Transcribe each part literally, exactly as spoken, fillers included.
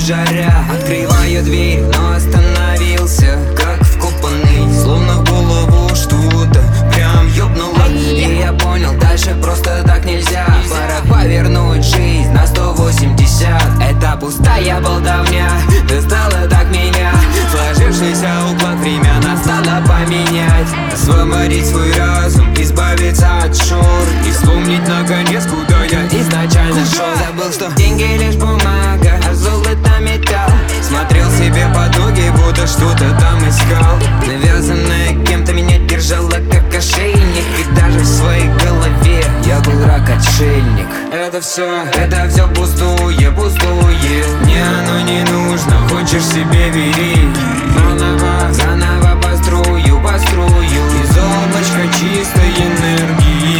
жаря. Открываю дверь, но остановился, как вкопанный, словно в голову что-то прям ёбнуло. И я понял, дальше просто так нельзя. Пора повернуть жизнь на сто восемьдесят. Это пустая болтовня, достала так меня. Сложившийся уклад, время настало поменять. Освободить свой разум, избавиться от шор и вспомнить наконец, куда я изначально шел. Забыл, что деньги лишь бумага, а золото металл. Смотрел себе под ноги, будто что-то там искал. Навязанное кем-то меня держало как ошейник. И даже в своей голове я был рак-отшельник. Это все, это все пустое, пустое. Мне оно не нужно, хочешь себе бери. Заново, заново построю, построю из облачка чистой энергии.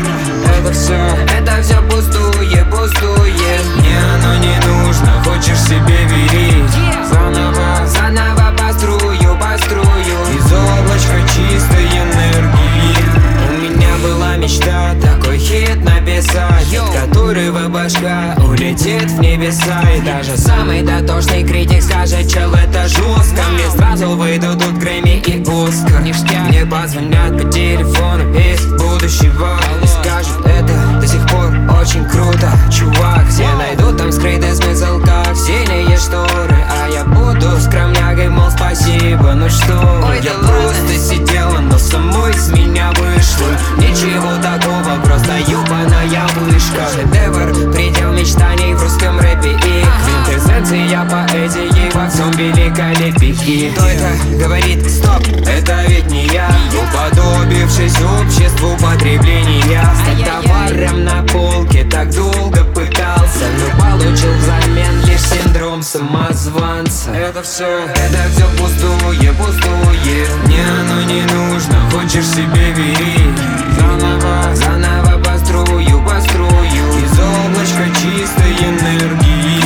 Это все, это все пустое, пустое. Мне оно не нужно, хочешь себе бери. Заново, заново построю, построю из облачка чистой энергии. У меня была мечта такой хит написать, от которого башка улетит в небеса. И даже самый дотошный критик скажет, чел, это жестко. Мне сразу выйдут тут Грэмми и Оскар. Мне позвонят по телефону из будущего и скажут, это до сих пор очень круто, чувак. Все найдут там скрытый смысл, как синие шторы. А я буду скромнягой, мол, спасибо, ну что. Ой, я да просто ладно. Сидела, но самой из меня вышло ничего такого, просто ёбаная вышка. Шедевр, предел мечтаний в русском рэпе. И квинтэссенция поэзии во всем великолепии. И кто это говорит, стоп, это ведь не я, уподобившись обществу потребления. Стать товаром на полке так долго пытался, но получил взамен лишь синдром самозванца. Это все, это все пустое, пустое. Мне оно не нужно, хочешь себе бери. Заново, заново построю, построю из облачка чистой энергии.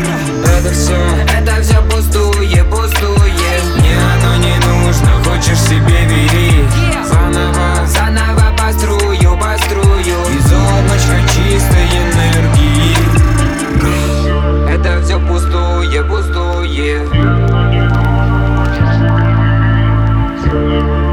Это все, это все пустое, пустое. Мне оно не нужно, хочешь себе бери. Заново, заново построю, построю из облачка чистой энергии. Это все пустое, пустое.